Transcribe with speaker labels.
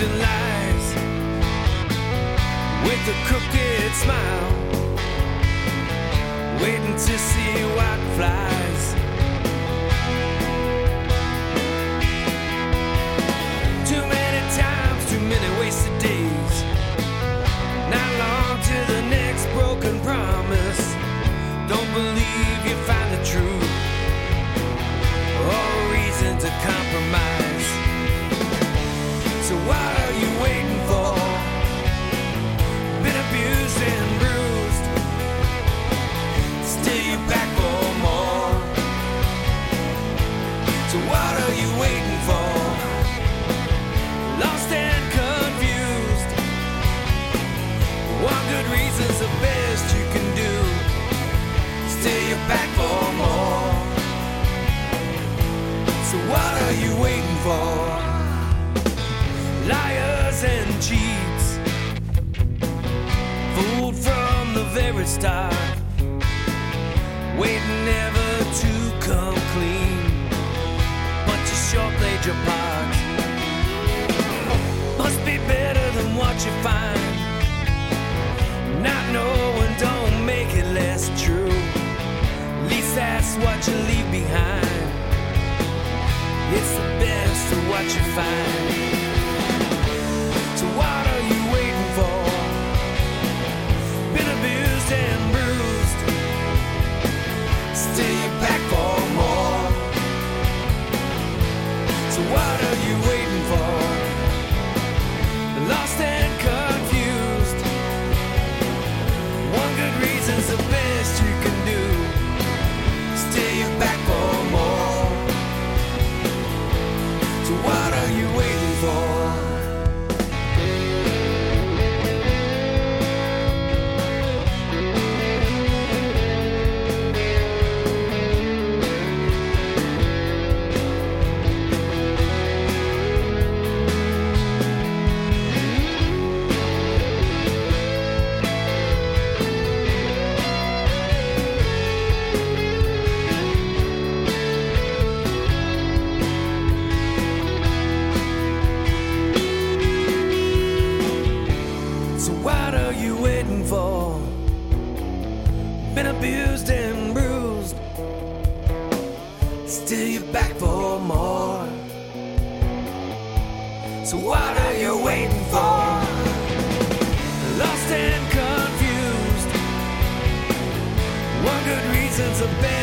Speaker 1: and lies with a crooked smile, waiting to see what flies. Too many times, too many wasted days. Not long to the next broken promise. Don't believe you find the truth or a reason to compromise. So what are you waiting for? Been abused and bruised. Still you back for more. So what are you waiting for? Lost and confused. One good reason's the best you can do. Still you're back for more. So what are you waiting for? Liars and cheats, fooled from the very start, waiting never to come clean, but you sure played your part. Must be better than what you find. Not knowing don't make it less true. At least that's what you leave behind. It's the best of what you find. So what are you waiting for? Been abused and bruised. Still you're back for more. So what are you waiting for? Lost and confused. One good reason's the best you can do. Still you're back for more. So what are you waiting for? Been abused and bruised. Still you're back for more. So what are you waiting for? Lost and confused. One good reason's the best.